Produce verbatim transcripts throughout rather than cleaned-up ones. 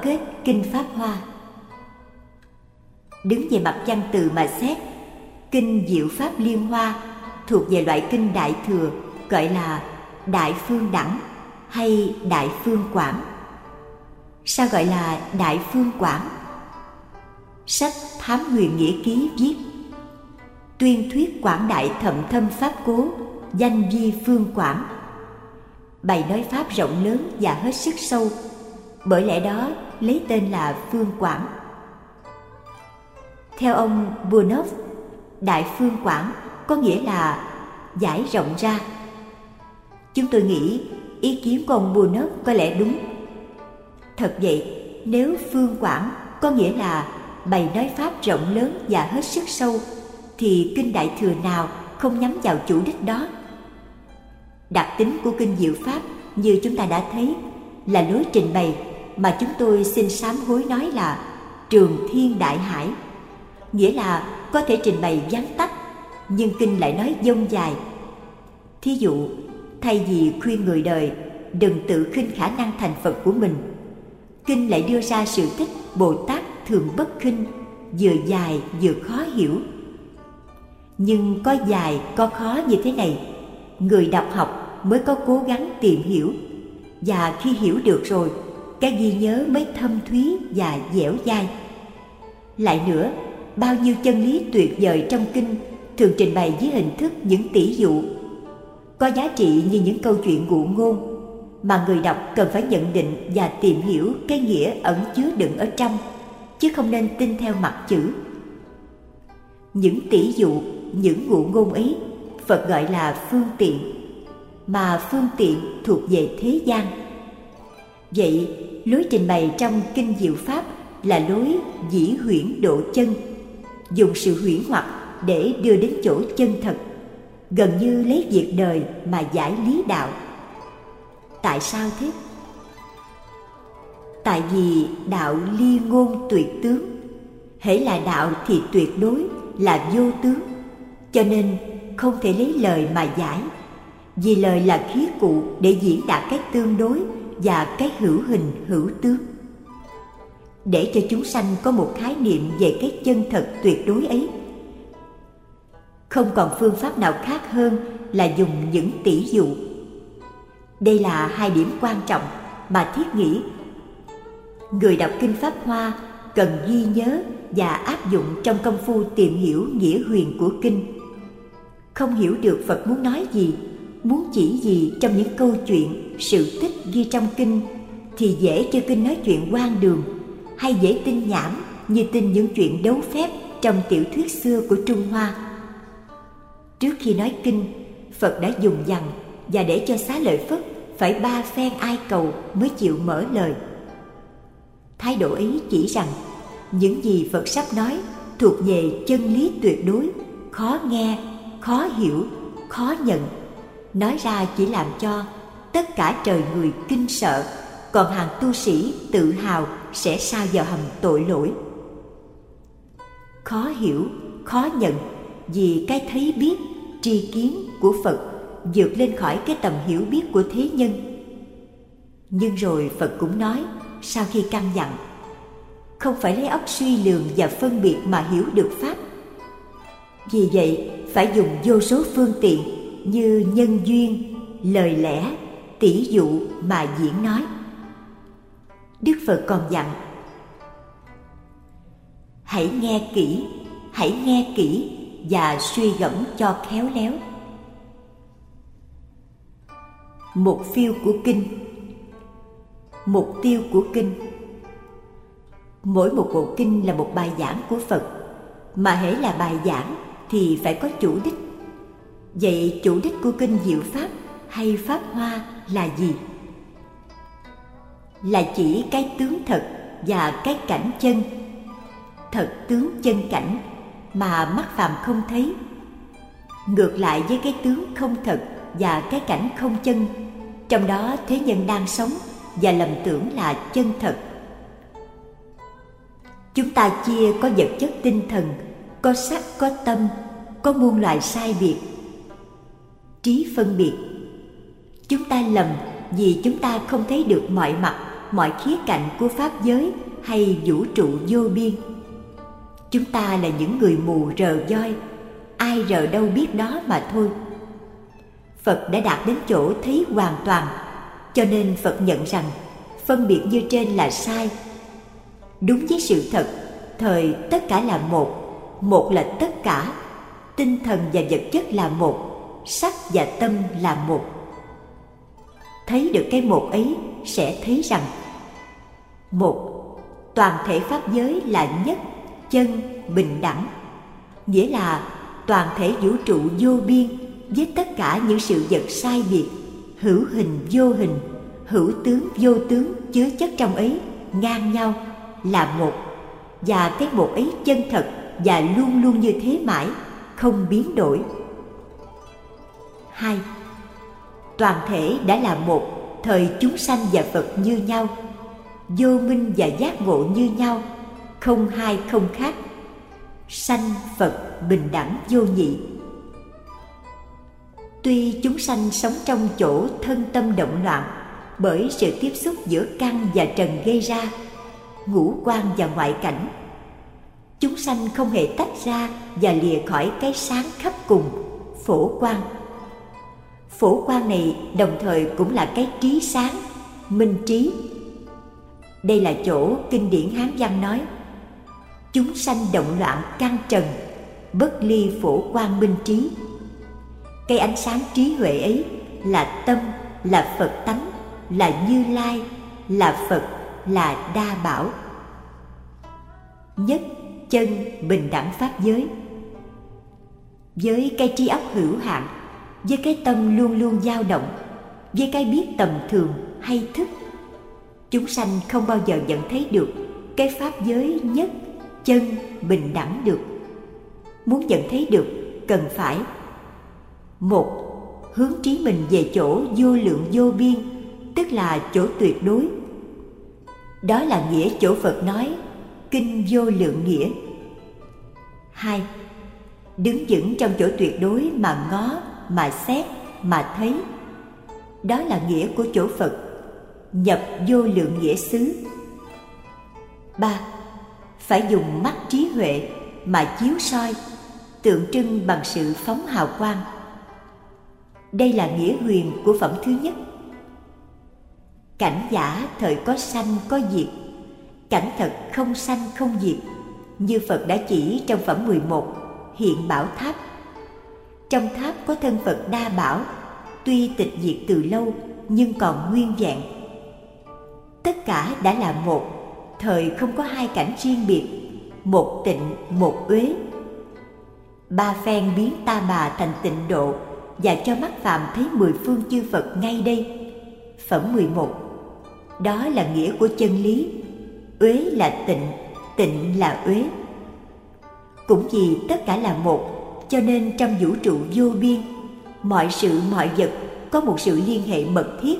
kết Kinh Pháp Hoa. Đứng về mặt văn từ mà xét, Kinh Diệu Pháp Liên Hoa thuộc về loại kinh Đại Thừa, gọi là Đại Phương Đẳng hay Đại Phương Quảng. Sao gọi là Đại Phương Quảng? Sách Thám Huyền Nghĩa Ký viết: tuyên thuyết quảng đại thậm thâm pháp cố, danh vi phương quảng. Bày nói pháp rộng lớn và hết sức sâu, bởi lẽ đó lấy tên là Phương Quảng. Theo ông Bunov, Đại Phương Quảng có nghĩa là giải rộng ra. Chúng tôi nghĩ ý kiến của ông Bunov có lẽ đúng. Thật vậy, nếu Phương Quảng có nghĩa là bày nói pháp rộng lớn và hết sức sâu, thì kinh Đại Thừa nào không nhắm vào chủ đích đó? Đặc tính của kinh Diệu Pháp như chúng ta đã thấy là lối trình bày mà chúng tôi xin sám hối nói là trường thiên đại hải, nghĩa là có thể trình bày vắn tắt, nhưng kinh lại nói dông dài. Thí dụ, thay vì khuyên người đời đừng tự khinh khả năng thành Phật của mình, kinh lại đưa ra sự tích Bồ Tát thường bất khinh, vừa dài vừa khó hiểu. Nhưng có dài có khó như thế này, người đọc học mới có cố gắng tìm hiểu, và khi hiểu được rồi, cái ghi nhớ mới thâm thúy và dẻo dai. Lại nữa, bao nhiêu chân lý tuyệt vời trong kinh thường trình bày dưới hình thức những tỷ dụ, có giá trị như những câu chuyện ngụ ngôn, mà người đọc cần phải nhận định và tìm hiểu cái nghĩa ẩn chứa đựng ở trong, chứ không nên tin theo mặt chữ. Những tỷ dụ, những ngụ ngôn ấy, Phật gọi là phương tiện, mà phương tiện thuộc về thế gian. Vậy, lối trình bày trong kinh Diệu Pháp là lối dĩ huyễn độ chân, dùng sự huyễn hoặc để đưa đến chỗ chân thật, gần như lấy việc đời mà giải lý đạo. Tại sao thế? Tại vì đạo ly ngôn tuyệt tướng, hễ là đạo thì tuyệt đối là vô tướng, cho nên không thể lấy lời mà giải, vì lời là khí cụ để diễn đạt cái tương đối và cái hữu hình hữu tướng. Để cho chúng sanh có một khái niệm về cái chân thật tuyệt đối ấy, không còn phương pháp nào khác hơn là dùng những tỷ dụ. Đây là hai điểm quan trọng mà thiết nghĩ người đọc kinh Pháp Hoa cần ghi nhớ và áp dụng trong công phu tìm hiểu nghĩa huyền của kinh. Không hiểu được Phật muốn nói gì, muốn chỉ gì trong những câu chuyện, sự tích ghi trong kinh, thì dễ cho kinh nói chuyện hoang đường, hay dễ tin nhảm như tin những chuyện đấu phép trong tiểu thuyết xưa của Trung Hoa. Trước khi nói kinh, Phật đã dùng dằng và để cho Xá Lợi Phất phải ba phen ai cầu mới chịu mở lời. Thái độ ấy chỉ rằng những gì Phật sắp nói thuộc về chân lý tuyệt đối, khó nghe, khó hiểu, khó nhận. Nói ra chỉ làm cho tất cả trời người kinh sợ, còn hàng tu sĩ tự hào sẽ sa vào hầm tội lỗi. Khó hiểu, khó nhận vì cái thấy biết, tri kiến của Phật vượt lên khỏi cái tầm hiểu biết của thế nhân. Nhưng rồi Phật cũng nói, sau khi căn dặn, không phải lấy óc suy lường và phân biệt mà hiểu được Pháp. Vì vậy, phải dùng vô số phương tiện như nhân duyên, lời lẽ, tỷ dụ mà diễn nói. Đức Phật còn dặn, hãy nghe kỹ, hãy nghe kỹ và suy gẫm cho khéo léo. Mục tiêu của kinh. Mục tiêu của kinh. Mỗi một bộ kinh là một bài giảng của Phật, mà hễ là bài giảng thì phải có chủ đích. Vậy chủ đích của kinh Diệu Pháp hay Pháp Hoa là gì? Là chỉ cái tướng thật và cái cảnh chân. Thật tướng chân cảnh mà mắt phàm không thấy, ngược lại với cái tướng không thật và cái cảnh không chân, trong đó thế nhân đang sống và lầm tưởng là chân thật. Chúng ta chia có vật chất tinh thần, có sắc, có tâm, có muôn loài sai biệt, trí phân biệt. Chúng ta lầm vì chúng ta không thấy được mọi mặt mọi khía cạnh của pháp giới hay vũ trụ vô biên. Chúng ta là những người mù rờ voi, ai rờ đâu biết đó mà thôi. Phật đã đạt đến chỗ thấy hoàn toàn, cho nên Phật nhận rằng phân biệt như trên là sai. Đúng với sự thật, thời tất cả là một, một là tất cả, tinh thần và vật chất là một, sắc và tâm là một. Thấy được cái một ấy sẽ thấy rằng một, toàn thể pháp giới là nhất, chân, bình đẳng, nghĩa là toàn thể vũ trụ vô biên với tất cả những sự vật sai biệt, hữu hình vô hình, hữu tướng vô tướng chứa chất trong ấy ngang nhau là một, và cái một ấy chân thật và luôn luôn như thế mãi, không biến đổi. Hai, toàn thể đã là một, thời chúng sanh và Phật như nhau, vô minh và giác ngộ như nhau, không hai không khác, sanh Phật bình đẳng vô nhị. Tuy chúng sanh sống trong chỗ thân tâm động loạn bởi sự tiếp xúc giữa căn và trần gây ra, ngũ quan và ngoại cảnh, chúng sanh không hề tách ra và lìa khỏi cái sáng khắp cùng, phổ quang. Phổ quang này đồng thời cũng là cái trí sáng, minh trí. Đây là chỗ kinh điển Hán Văn nói: chúng sanh động loạn căn trần, bất ly phổ quang minh trí. Cái ánh sáng trí huệ ấy là tâm, là Phật tánh, là Như Lai, là Phật, là Đa Bảo. Nhất, chân, bình đẳng pháp giới. Với cái trí óc hữu hạn, với cái tâm luôn luôn dao động, với cái biết tầm thường hay thức, chúng sanh không bao giờ nhận thấy được cái pháp giới nhất, chân, bình đẳng được. Muốn nhận thấy được, cần phải: một, hướng trí mình về chỗ vô lượng vô biên, tức là chỗ tuyệt đối. Đó là nghĩa chỗ Phật nói kinh vô lượng nghĩa. Hai, đứng vững trong chỗ tuyệt đối mà ngó, mà xét, mà thấy. Đó là nghĩa của chỗ Phật nhập vô lượng nghĩa xứ. Ba, phải dùng mắt trí huệ mà chiếu soi, tượng trưng bằng sự phóng hào quang. Đây là nghĩa huyền của phẩm thứ nhất. Cảnh giả thời có sanh có diệt, cảnh thật không sanh không diệt, như Phật đã chỉ trong phẩm mười một, Hiện Bảo Tháp. Trong tháp có thân Phật Đa Bảo, tuy tịch diệt từ lâu nhưng còn nguyên vẹn. Tất cả đã là một, thời không có hai cảnh riêng biệt, một tịnh một uế. Ba phen biến ta bà thành tịnh độ, và cho mắt phàm thấy mười phương chư Phật ngay đây. Phẩm mười một. Đó là nghĩa của chân lý. Uế là tịnh, tịnh là uế. Cũng vì tất cả là một, cho nên trong vũ trụ vô biên, mọi sự mọi vật có một sự liên hệ mật thiết.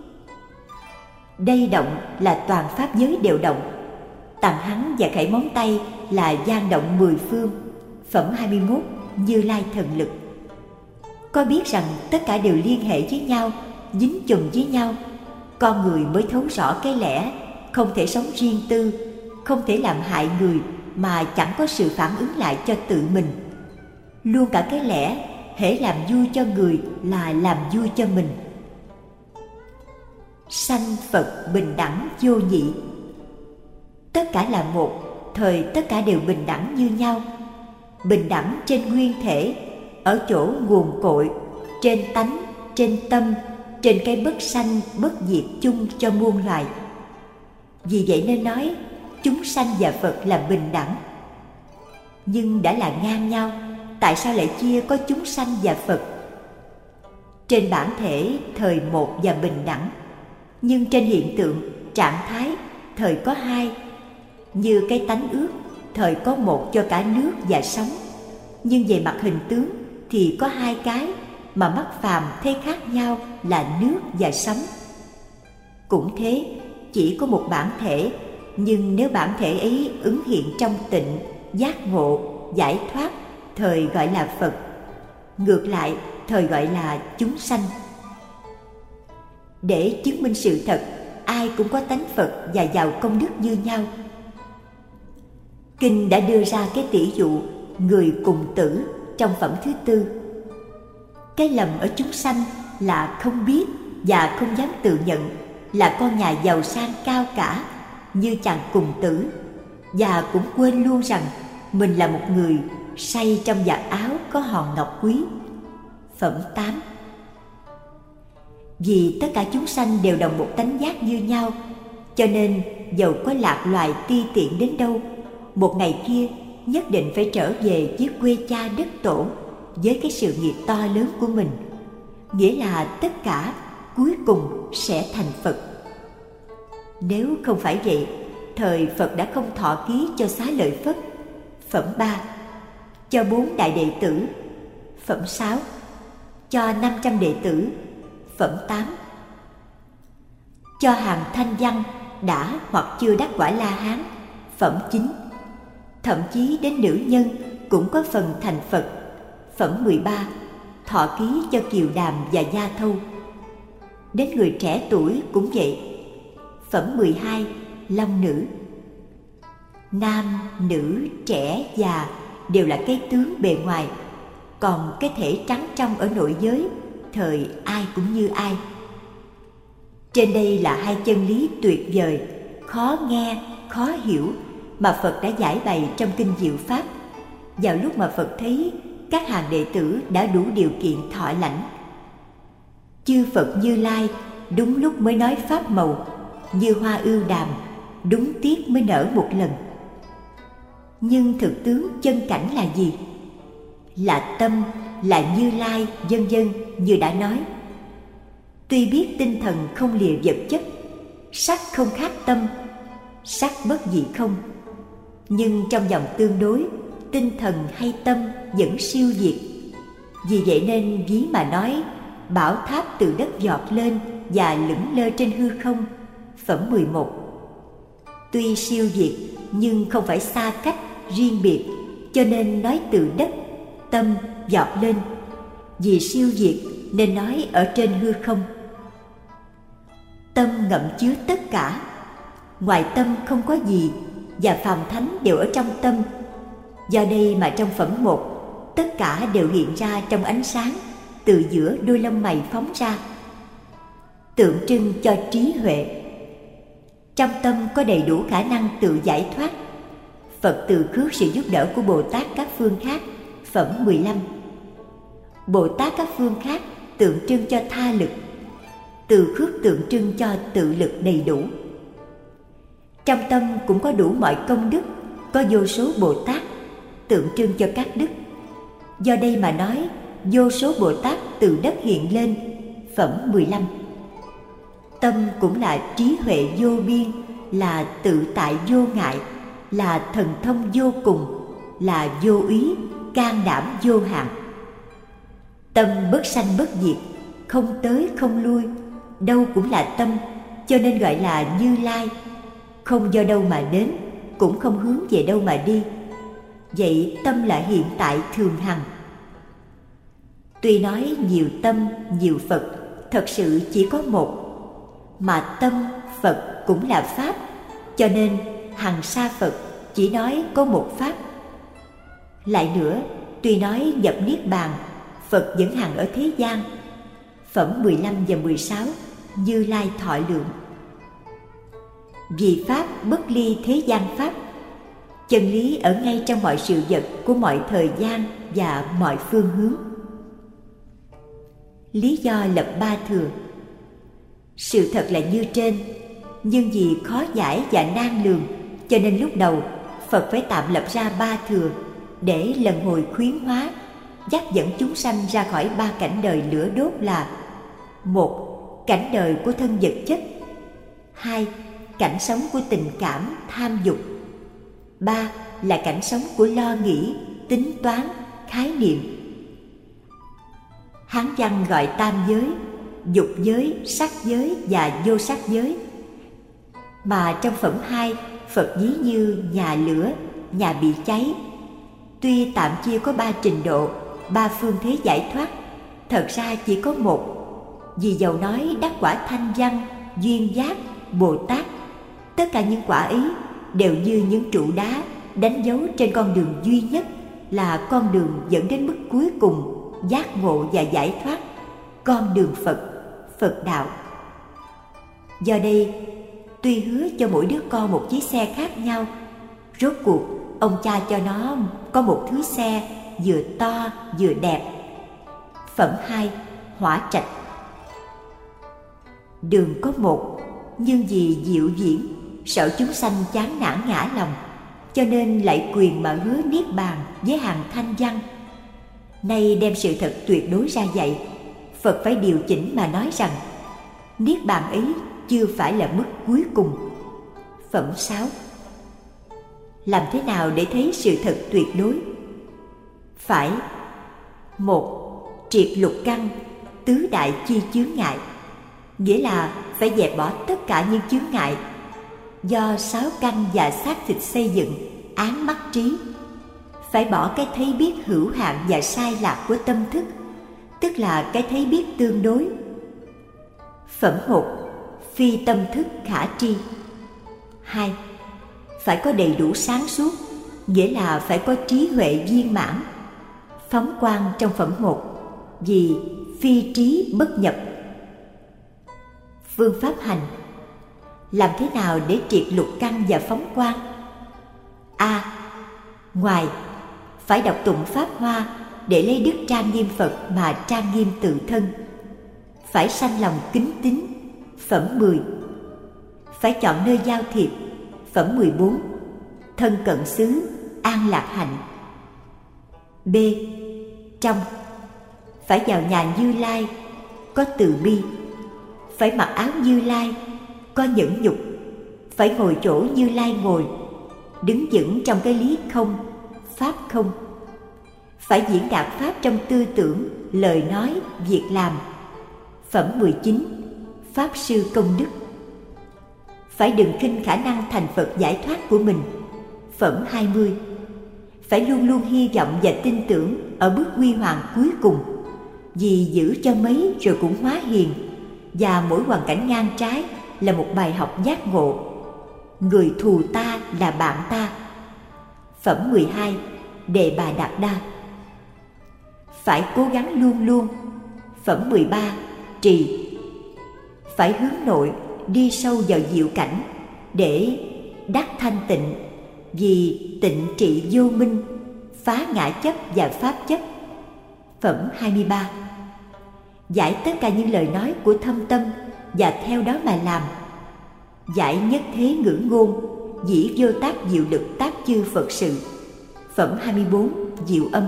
Đây động là toàn pháp giới đều động. Tạng hắn và khẩy móng tay là gian động mười phương. Phẩm hai mươi mốt, Như Lai thần lực. Có biết rằng tất cả đều liên hệ với nhau, dính chùm với nhau, con người mới thấu rõ cái lẽ không thể sống riêng tư, không thể làm hại người mà chẳng có sự phản ứng lại cho tự mình. Luôn cả cái lẽ hễ làm vui cho người là làm vui cho mình. Sanh Phật bình đẳng vô nhị. Tất cả là một, thời tất cả đều bình đẳng như nhau. Bình đẳng trên nguyên thể, ở chỗ nguồn cội, trên tánh, trên tâm, trên cái bất sanh bất diệt chung cho muôn loài. Vì vậy nên nói chúng sanh và Phật là bình đẳng. Nhưng đã là ngang nhau, tại sao lại chia có chúng sanh và Phật? Trên bản thể thời một và bình đẳng, nhưng trên hiện tượng, trạng thái thời có hai. Như cái tánh ướt, thời có một cho cả nước và sóng, nhưng về mặt hình tướng thì có hai cái mà mắt phàm thấy khác nhau là nước và sóng. Cũng thế, chỉ có một bản thể, nhưng nếu bản thể ấy ứng hiện trong tịnh, giác ngộ, giải thoát, thời gọi là Phật. Ngược lại, thời gọi là chúng sanh. Để chứng minh sự thật, ai cũng có tánh Phật và giàu công đức như nhau. Kinh đã đưa ra cái tỷ dụ người cùng tử trong phẩm thứ tư. Cái lầm ở chúng sanh là không biết và không dám tự nhận là con nhà giàu sang cao cả như chàng cùng tử, và cũng quên luôn rằng mình là một người say trong vạt áo có hòn ngọc quý. Phẩm tám. Vì tất cả chúng sanh đều đồng một tánh giác như nhau, cho nên dầu có lạc loài ti tiện đến đâu, một ngày kia nhất định phải trở về với quê cha đất tổ với cái sự nghiệp to lớn của mình. Nghĩa là tất cả cuối cùng sẽ thành Phật. Nếu không phải vậy, thời Phật đã không thọ ký cho Xá Lợi Phất. Phẩm ba. Cho bốn đại đệ tử. Phẩm sáu. Cho năm trăm đệ tử. Phẩm tám. Cho hàng thanh văn đã hoặc chưa đắc quả La Hán. Phẩm chín. Thậm chí đến nữ nhân cũng có phần thành Phật. Phẩm mười ba. Thọ ký cho Kiều Đàm và Gia Thâu. Đến người trẻ tuổi cũng vậy. Phẩm mười hai. Long nữ. Nam, nữ, trẻ, già đều là cái tướng bề ngoài, còn cái thể trắng trong ở nội giới thời ai cũng như ai. Trên đây là hai chân lý tuyệt vời, khó nghe, khó hiểu mà Phật đã giải bày trong Kinh Diệu Pháp, vào lúc mà Phật thấy các hàng đệ tử đã đủ điều kiện thọ lãnh. Chư Phật Như Lai đúng lúc mới nói pháp màu, như hoa ưu đàm đúng tiết mới nở một lần. Nhưng thực tướng chân cảnh là gì? Là tâm, là Như Lai, vân vân như đã nói. Tuy biết tinh thần không lìa vật chất, sắc không khác tâm, sắc bất dị không, nhưng trong dòng tương đối, tinh thần hay tâm vẫn siêu diệt. Vì vậy nên ví mà nói, bảo tháp từ đất giọt lên và lững lơ trên hư không. Phẩm mười một. Tuy siêu diệt nhưng không phải xa cách, riêng biệt, cho nên nói từ đất, tâm giọt lên. Vì siêu diệt nên nói ở trên hư không. Tâm ngậm chứa tất cả, ngoài tâm không có gì, và phàm thánh đều ở trong tâm. Do đây mà trong phẩm một, tất cả đều hiện ra trong ánh sáng từ giữa đôi lông mày phóng ra, tượng trưng cho trí huệ. Trong tâm có đầy đủ khả năng tự giải thoát. Phật từ khước sự giúp đỡ của Bồ Tát các phương khác. Phẩm mười lăm. Bồ Tát các phương khác tượng trưng cho tha lực, từ khước tượng trưng cho tự lực đầy đủ. Trong tâm cũng có đủ mọi công đức, có vô số Bồ Tát tượng trưng cho các đức. Do đây mà nói vô số Bồ Tát từ đất hiện lên. Phẩm mười lăm. Tâm cũng là trí huệ vô biên, là tự tại vô ngại, là thần thông vô cùng, là vô úy, can đảm vô hạn. Tâm bất sanh bất diệt, không tới không lui, đâu cũng là tâm, cho nên gọi là Như Lai. Không do đâu mà đến, cũng không hướng về đâu mà đi. Vậy tâm là hiện tại thường hằng. Tuy nói nhiều tâm, nhiều Phật, thật sự chỉ có một. Mà tâm, Phật cũng là Pháp, cho nên hằng sa Phật chỉ nói có một Pháp. Lại nữa, tuy nói nhập Niết Bàn, Phật vẫn hằng ở thế gian. Phẩm mười lăm và mười sáu, Như Lai thọ lượng. Vì Pháp bất ly thế gian Pháp, chân lý ở ngay trong mọi sự vật của mọi thời gian và mọi phương hướng. Lý do lập ba thừa. Sự thật là như trên, nhưng vì khó giải và nan lường, cho nên lúc đầu Phật phải tạm lập ra ba thừa để lần hồi khuyến hóa, dắt dẫn chúng sanh ra khỏi ba cảnh đời lửa đốt là: một, cảnh đời của thân vật chất; hai, cảnh sống của tình cảm, tham dục; ba là cảnh sống của lo nghĩ, tính toán, khái niệm. Hán văn gọi tam giới: dục giới, sắc giới và vô sắc giới. Mà trong phẩm hai, Phật ví như nhà lửa, nhà bị cháy. Tuy tạm chia có ba trình độ, ba phương thế giải thoát, thật ra chỉ có một. Vì dầu nói đắc quả thanh văn, duyên giác, Bồ Tát, tất cả những quả ấy đều như những trụ đá đánh dấu trên con đường duy nhất, là con đường dẫn đến mức cuối cùng, giác ngộ và giải thoát, con đường Phật, Phật đạo. Do đây, tuy hứa cho mỗi đứa con một chiếc xe khác nhau, rốt cuộc ông cha cho nó có một thứ xe vừa to vừa đẹp. Phẩm hai. Hỏa trạch. Đường có một, nhưng vì diệu diễn, sợ chúng sanh chán nản ngã lòng, cho nên lại quyền mà hứa niết bàn với hàng thanh văn. Nay đem sự thật tuyệt đối ra dạy, Phật phải điều chỉnh mà nói rằng niết bàn ấy chưa phải là mức cuối cùng. Phẩm sáu. Làm thế nào để thấy sự thật tuyệt đối? Phải: một. Triệt lục căn, tứ đại chi chướng ngại, nghĩa là phải dẹp bỏ tất cả những chướng ngại do sáu căn và xác thịt xây dựng, ám mắt trí. Phải bỏ cái thấy biết hữu hạn và sai lạc của tâm thức, tức là cái thấy biết tương đối. Phẩm một. Phi tâm thức khả tri. Hai. Phải có đầy đủ sáng suốt, nghĩa là phải có trí huệ viên mãn. Phóng quang trong phẩm một, vì phi trí bất nhập. Phương pháp hành. Làm thế nào để triệt lục căn và phóng quang? A. Ngoài, phải đọc tụng Pháp Hoa để lấy đức trang nghiêm Phật mà trang nghiêm tự thân. Phải sanh lòng kính tín. Phẩm mười. Phải chọn nơi giao thiệp. Phẩm mười bốn. Thân cận xứ, an lạc hạnh. B. Trong, phải vào nhà Như Lai, có từ bi. Phải mặc áo Như Lai, có nhẫn nhục. Phải ngồi chỗ Như Lai ngồi, đứng vững trong cái lý không, pháp không. Phải diễn đạt pháp trong tư tưởng, lời nói, việc làm. Phẩm mười chín. Pháp sư công đức. Phải đừng khinh khả năng thành Phật giải thoát của mình. Phẩm hai mươi. Phải luôn luôn hy vọng và tin tưởng ở bước huy hoàng cuối cùng, vì giữ cho mấy rồi cũng hóa hiền, và mỗi hoàn cảnh ngang trái là một bài học giác ngộ. Người thù ta là bạn ta. Phẩm mười hai. Đề Bà Đạt Đa. Phải cố gắng luôn luôn. Phẩm mười ba. Trì. Phải hướng nội, đi sâu vào diệu cảnh để đắc thanh tịnh, vì tịnh trị vô minh, phá ngã chấp và pháp chấp. Phẩm hai mươi ba. Giải tất cả những lời nói của thâm tâm và theo đó mà làm. Giải nhất thế ngữ ngôn, dĩ vô tác diệu lực tác chư Phật sự. Phẩm hai mươi bốn. Diệu âm.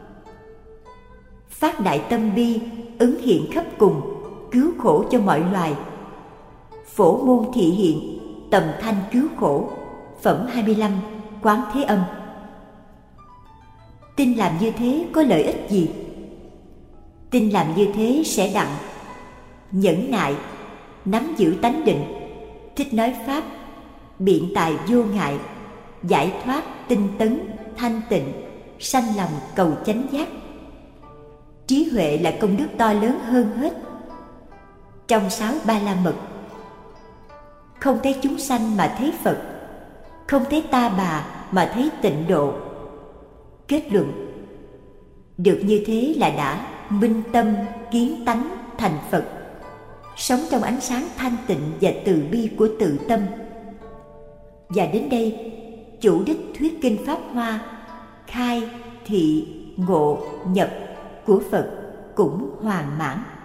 Phát đại tâm bi, ứng hiện khắp cùng, cứu khổ cho mọi loài. Phổ môn thị hiện, tầm thanh cứu khổ. Phẩm hai mươi lăm. Quán thế âm. Tin làm như thế có lợi ích gì? Tin làm như thế sẽ đặng nhẫn nại, nắm giữ tánh định, thích nói pháp, biện tài vô ngại, giải thoát tinh tấn, thanh tịnh, sanh lòng cầu chánh giác. Trí huệ là công đức to lớn hơn hết. Trong sáu ba la mật, không thấy chúng sanh mà thấy Phật, không thấy ta bà mà thấy tịnh độ. Kết luận: được như thế là đã minh tâm kiến tánh thành Phật, sống trong ánh sáng thanh tịnh và từ bi của tự tâm. Và đến đây, chủ đích thuyết kinh Pháp Hoa, khai thị ngộ nhập của Phật cũng hoàn mãn.